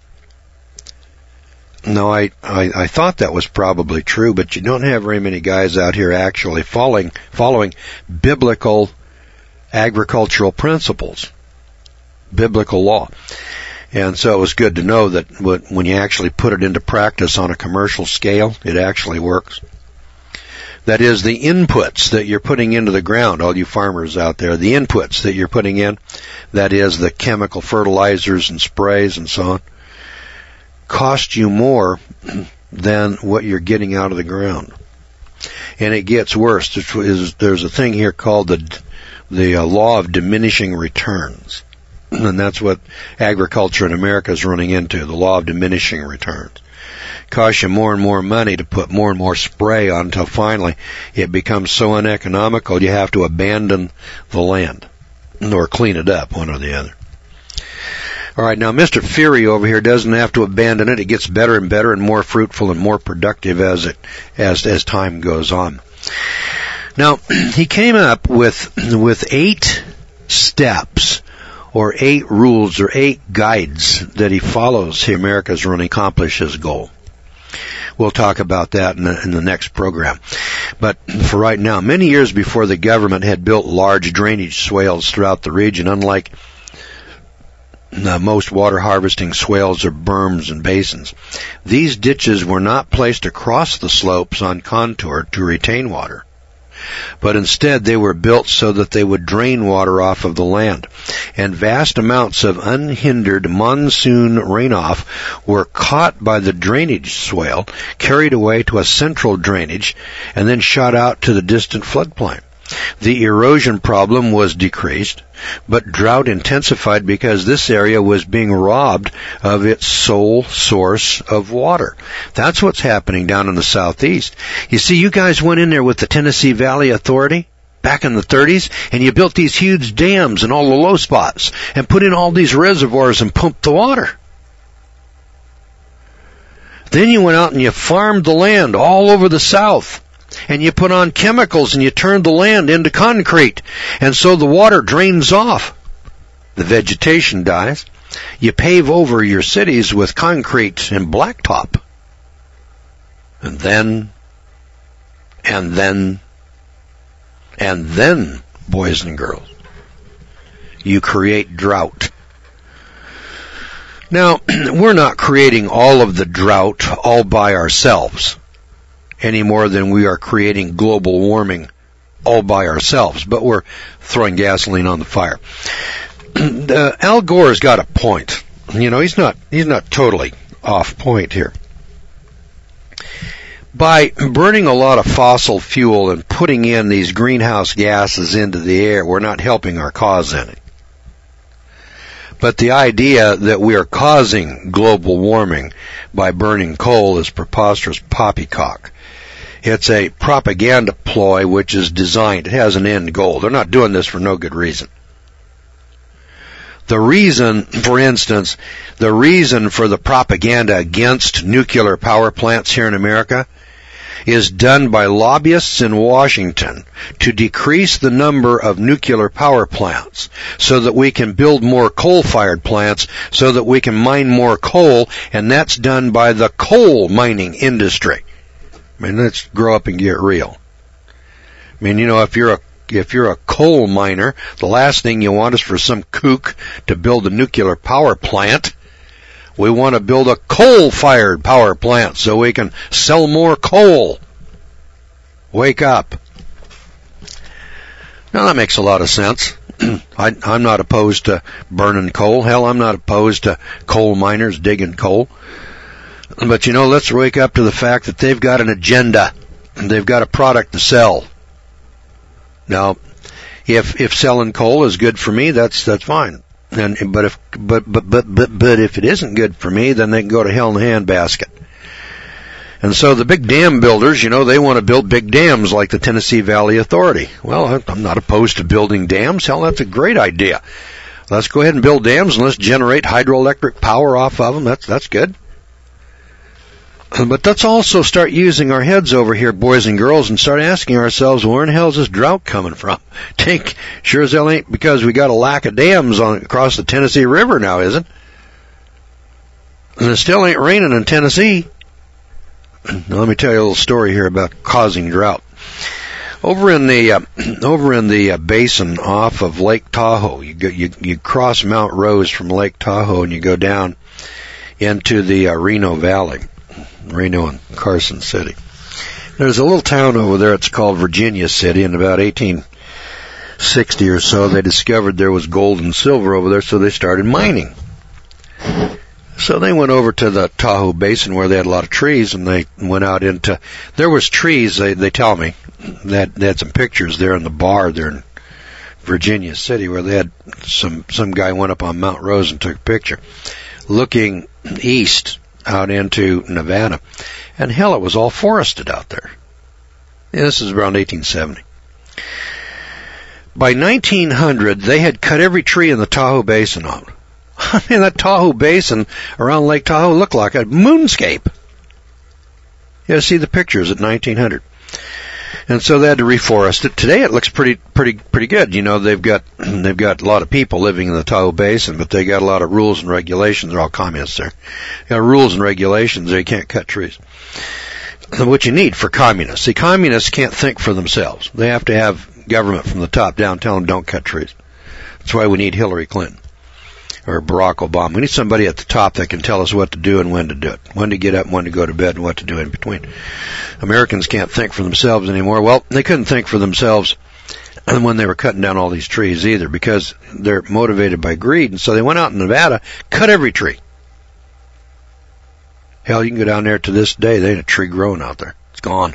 No, I, I, I thought that was probably true, but you don't have very many guys out here actually following, following biblical agricultural principles, biblical law. And so it was good to know that when you actually put it into practice on a commercial scale, it actually works. That is, the inputs that you're putting into the ground, all you farmers out there, the inputs that you're putting in, that is the chemical fertilizers and sprays and so on, cost you more than what you're getting out of the ground. And it gets worse. There's a thing here called the the uh, law of diminishing returns. And that's what agriculture in America is running into, the law of diminishing returns. Costs you more and more money to put more and more spray on until finally it becomes so uneconomical you have to abandon the land or clean it up, one or the other. All right, now Mister Fury over here doesn't have to abandon it. It gets better and better and more fruitful and more productive as it as as time goes on. Now, he came up with with eight steps or eight rules or eight guides that he follows here America's run to accomplish his goal. We'll talk about that in the, in the next program. But for right now, many years before the government had built large drainage swales throughout the region, unlike uh, most water harvesting swales or berms and basins. These ditches were not placed across the slopes on contour to retain water, but instead they were built so that they would drain water off of the land. And vast amounts of unhindered monsoon rainoff were caught by the drainage swale, carried away to a central drainage, and then shot out to the distant floodplain. The erosion problem was decreased, but drought intensified because this area was being robbed of its sole source of water. That's what's happening down in the southeast. You see, you guys went in there with the Tennessee Valley Authority back in the thirties, and you built these huge dams in all the low spots and put in all these reservoirs and pumped the water. Then you went out and you farmed the land all over the south. And you put on chemicals and you turned the land into concrete. And so the water drains off. The vegetation dies. You pave over your cities with concrete and blacktop. And then, and then, and then, boys and girls, you create drought. Now, we're not creating all of the drought all by ourselves, any more than we are creating global warming all by ourselves, but we're throwing gasoline on the fire. uh, Al Gore's got a point. You know, he's not he's not totally off point here. By burning a lot of fossil fuel and putting in these greenhouse gases into the air, we're not helping our cause any. But the idea that we are causing global warming by burning coal is preposterous poppycock. It's a propaganda ploy which is designed, it has an end goal. They're not doing this for no good reason. The reason, for instance, the reason for the propaganda against nuclear power plants here in America is done by lobbyists in Washington to decrease the number of nuclear power plants so that we can build more coal-fired plants so that we can mine more coal, and that's done by the coal mining industry. I mean, let's grow up and get real. I mean, you know, if you're a if you're a coal miner, the last thing you want is for some kook to build a nuclear power plant. We want to build a coal-fired power plant so we can sell more coal. Wake up. Now, that makes a lot of sense. I, I'm not opposed to burning coal. Hell, I'm not opposed to coal miners digging coal. But, you know, let's wake up to the fact that they've got an agenda. They've got a product to sell. Now, if if selling coal is good for me, that's that's fine. And but if but but but but but if it isn't good for me, then they can go to hell in the handbasket. And so the big dam builders, you know, they want to build big dams like the Tennessee Valley Authority. Well, I'm not opposed to building dams. Hell, that's a great idea. Let's go ahead and build dams and let's generate hydroelectric power off of them. That's that's good. But let's also start using our heads over here, boys and girls, and start asking ourselves, where in the hell is this drought coming from? Take, sure as hell ain't because we got a lack of dams on across the Tennessee River now, is it? And it still ain't raining in Tennessee. Now, let me tell you a little story here about causing drought. Over in the uh, over in the uh, basin off of Lake Tahoe, you go, you you cross Mount Rose from Lake Tahoe and you go down into the uh, Reno Valley. Reno and Carson City. There's a little town over there, it's called Virginia City. In about eighteen sixty or so, they discovered there was gold and silver over there, so they started mining. So they went over to the Tahoe Basin where they had a lot of trees, and they went out into, there was trees, they, they tell me, that they had some pictures there in the bar there in Virginia City where they had some, some guy went up on Mount Rose and took a picture looking east out into Nevada. And hell, it was all forested out there. Yeah, this is around eighteen seventy. By nineteen hundred, they had cut every tree in the Tahoe Basin out. I mean, that Tahoe Basin around Lake Tahoe looked like a moonscape. You see the pictures at nineteen hundred. And so they had to reforest it. Today it looks pretty, pretty, pretty good. You know, they've got, they've got a lot of people living in the Tahoe Basin, but they got a lot of rules and regulations. They're all communists there. They got rules and regulations. They can't cut trees. What you need for communists. See, communists can't think for themselves. They have to have government from the top down telling them don't cut trees. That's why we need Hillary Clinton. or Barack Obama. We need somebody at the top that can tell us what to do and when to do it, when to get up, when to go to bed, and what to do in between. Americans can't think for themselves anymore. Well, they couldn't think for themselves when they were cutting down all these trees either, because they're motivated by greed. And so they went out in Nevada, cut every tree. Hell, you can go down there to this day, there ain't a tree growing out there. It's gone.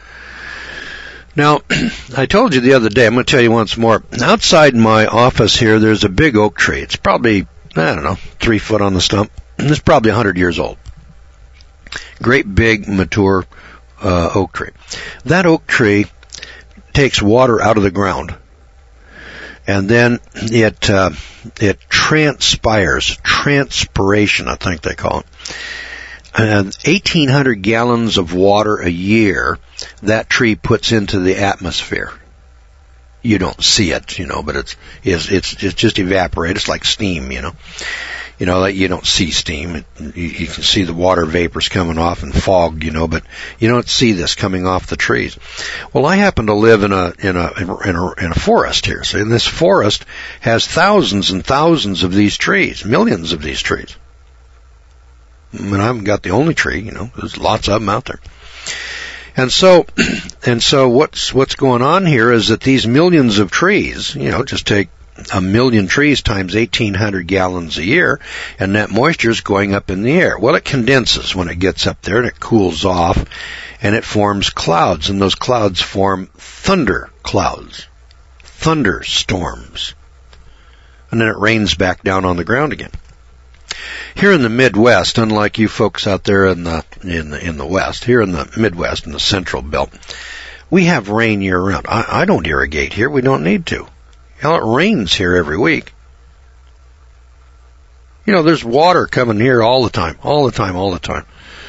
Now, I told you the other day, I'm going to tell you once more, outside my office here, there's a big oak tree. It's probably, I don't know, three foot on the stump. It's probably a hundred years old. Great big, mature uh, oak tree. That oak tree takes water out of the ground, and then it uh, it transpires, transpiration, I think they call it. And eighteen hundred gallons of water a year that tree puts into the atmosphere. You don't see it, you know, but it's it's it's, it's just evaporated. It's like steam, you know. You know, like you don't see steam. It, you, you can see the water vapors coming off and fog, you know, but you don't see this coming off the trees. Well, I happen to live in a in a in a, in a forest here. So this forest has thousands and thousands of these trees, millions of these trees. And I haven't got the only tree, you know. There's lots of them out there. And so, and so what's what's going on here is that these millions of trees, you know, just take a million trees times eighteen hundred gallons a year, and that moisture is going up in the air. Well, it condenses when it gets up there, and it cools off, and it forms clouds, and those clouds form thunder clouds, thunderstorms, and then it rains back down on the ground again. Here in the Midwest, unlike you folks out there in the in the in the West, here in the Midwest, in the Central Belt, we have rain year round. I, I don't irrigate here. We don't need to. Hell, it rains here every week. You know, there's water coming here all the time, all the time, all the time.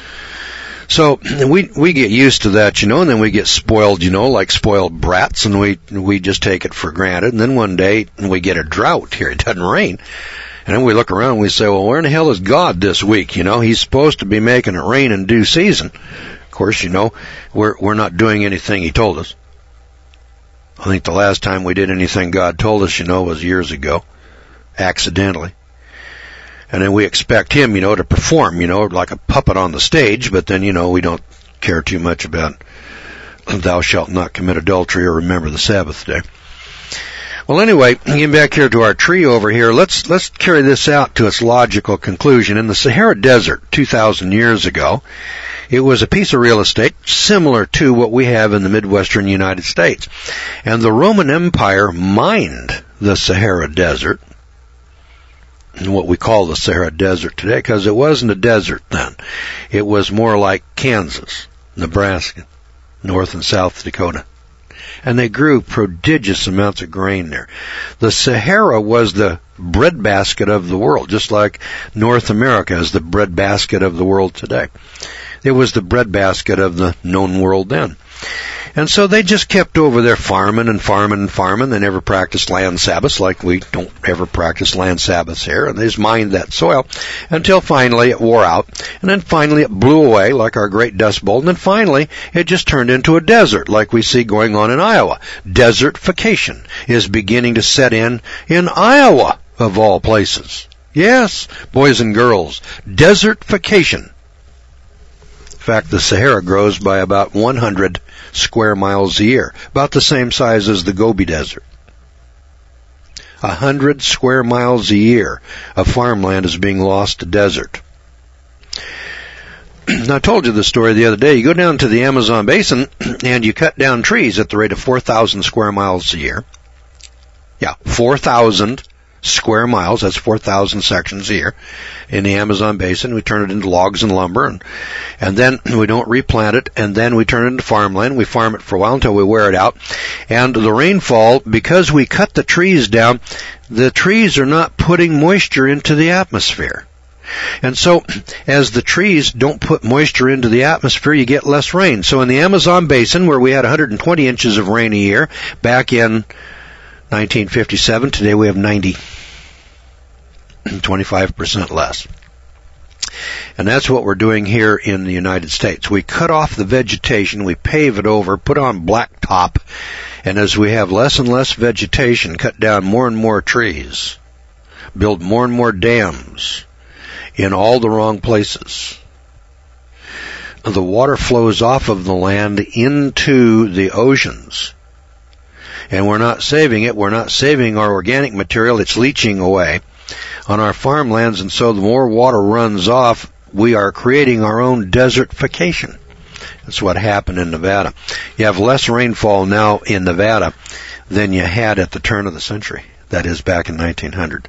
So we we get used to that, you know, and then we get spoiled, you know, like spoiled brats, and we we just take it for granted. And then one day we get a drought here. It doesn't rain. And then we look around and we say, well, where in the hell is God this week? You know, he's supposed to be making it rain in due season. Of course, you know, we're we're not doing anything he told us. I think the last time we did anything God told us, you know, was years ago, accidentally. And then we expect him, you know, to perform, you know, like a puppet on the stage, but then, you know, we don't care too much about thou shalt not commit adultery or remember the Sabbath day. Well, anyway, getting back here to our tree over here, let's let's carry this out to its logical conclusion. In the Sahara Desert, two thousand years ago, it was a piece of real estate similar to what we have in the Midwestern United States. And the Roman Empire mined the Sahara Desert, what we call the Sahara Desert today, because it wasn't a desert then. It was more like Kansas, Nebraska, North and South Dakota. And they grew prodigious amounts of grain there. The Sahara was the breadbasket of the world, just like North America is the breadbasket of the world today. It was the breadbasket of the known world then. And so they just kept over there farming and farming and farming. They never practiced land Sabbaths like we don't ever practice land Sabbaths here. And they just mined that soil until finally it wore out. And then finally it blew away like our great Dust Bowl. And then finally it just turned into a desert like we see going on in Iowa. Desertification is beginning to set in in Iowa, of all places. Yes, boys and girls, desertification. In fact, the Sahara grows by about one hundred square miles a year, about the same size as the Gobi Desert. A hundred square miles a year of farmland is being lost to desert. Now, I told you the story the other day. You go down to the Amazon basin and you cut down trees at the rate of four thousand square miles a year. Yeah, four thousand square miles, that's four thousand sections a year in the Amazon basin. We turn it into logs and lumber, and, and then we don't replant it, and then we turn it into farmland. We farm it for a while until we wear it out. And the rainfall, because we cut the trees down, the trees are not putting moisture into the atmosphere. And so, as the trees don't put moisture into the atmosphere, you get less rain. So in the Amazon basin, where we had one hundred twenty inches of rain a year back in nineteen fifty-seven, today we have ninety. twenty-five percent less. And that's what we're doing here in the United States. We cut off the vegetation, we pave it over, put on blacktop, and as we have less and less vegetation, cut down more and more trees, build more and more dams in all the wrong places. The water flows off of the land into the oceans. And we're not saving it. We're not saving our organic material. It's leaching away on our farmlands. And so the more water runs off, we are creating our own desertification. That's what happened in Nevada. You have less rainfall now in Nevada than you had at the turn of the century. That is back in nineteen hundred.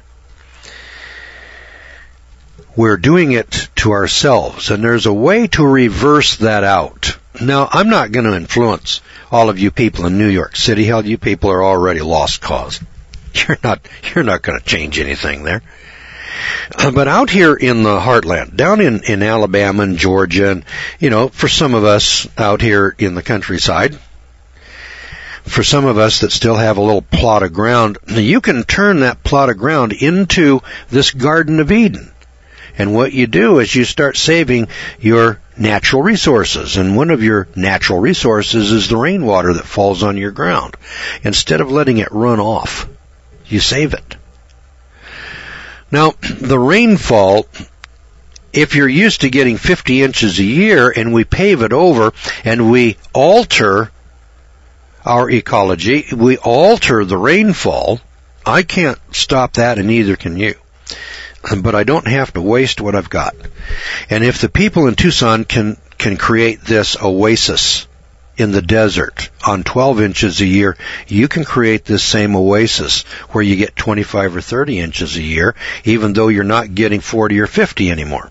We're doing it to ourselves, and there's a way to reverse that out. Now, I'm not going to influence all of you people in New York City. Hell, you people are already lost cause. You're not, you're not going to change anything there. Uh, but out here in the heartland, down in, in Alabama and Georgia, and, you know, for some of us out here in the countryside, for some of us that still have a little plot of ground, you can turn that plot of ground into this Garden of Eden. And what you do is you start saving your natural resources. And one of your natural resources is the rainwater that falls on your ground. Instead of letting it run off, you save it. Now, the rainfall, if you're used to getting fifty inches a year and we pave it over and we alter our ecology, we alter the rainfall, I can't stop that and neither can you. But I don't have to waste what I've got. And if the people in Tucson can, can create this oasis in the desert on twelve inches a year, you can create this same oasis where you get twenty-five or thirty inches a year, even though you're not getting forty or fifty anymore.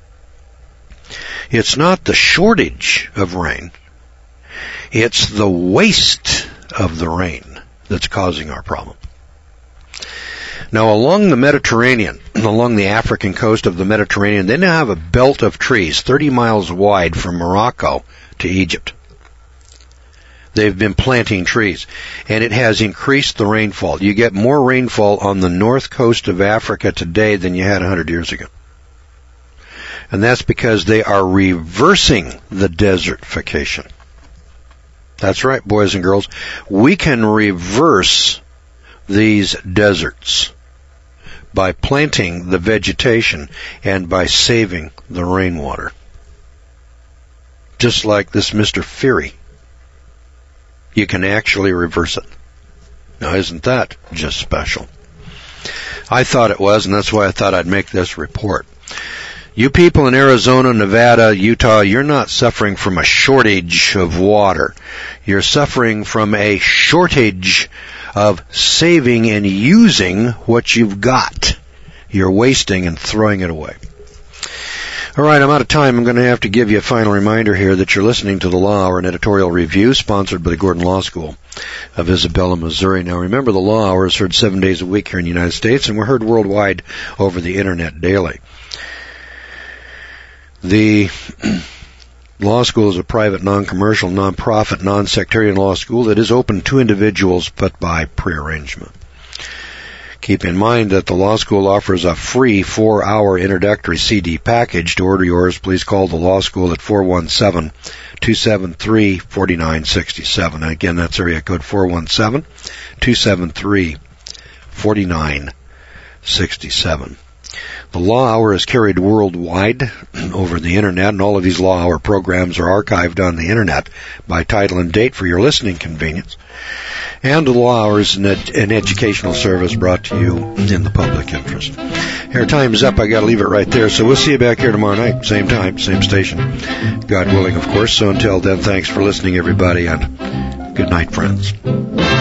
It's not the shortage of rain. It's the waste of the rain that's causing our problem. Now, along the Mediterranean, along the African coast of the Mediterranean, they now have a belt of trees thirty miles wide from Morocco to Egypt. They've been planting trees, and it has increased the rainfall. You get more rainfall on the north coast of Africa today than you had one hundred years ago. And that's because they are reversing the desertification. That's right, boys and girls. We can reverse these deserts by planting the vegetation and by saving the rainwater. Just like this Mister Fury. You can actually reverse it. Now, isn't that just special? I thought it was, and that's why I thought I'd make this report. You people in Arizona, Nevada, Utah, you're not suffering from a shortage of water. You're suffering from a shortage of saving and using what you've got. You're wasting and throwing it away. All right, I'm out of time. I'm going to have to give you a final reminder here that you're listening to the Law Hour, an editorial review sponsored by the Gordon Law School of Isabella, Missouri. Now, remember, the Law Hour is heard seven days a week here in the United States, and we're heard worldwide over the Internet daily. The law school is a private, non-commercial, non-profit, non-sectarian law school that is open to individuals, but by prearrangement. Keep in mind that the law school offers a free four-hour introductory C D package. To order yours, please call the law school at four one seven, two seven three, four nine six seven. Again, that's area code four one seven, two seven three, four nine six seven. The Law Hour is carried worldwide over the Internet, and all of these Law Hour programs are archived on the Internet by title and date for your listening convenience. And the Law Hour is an, ed- an educational service brought to you in the public interest. Our time's up. I got to leave it right there. So we'll see you back here tomorrow night, same time, same station. God willing, of course. So until then, thanks for listening, everybody, and good night, friends.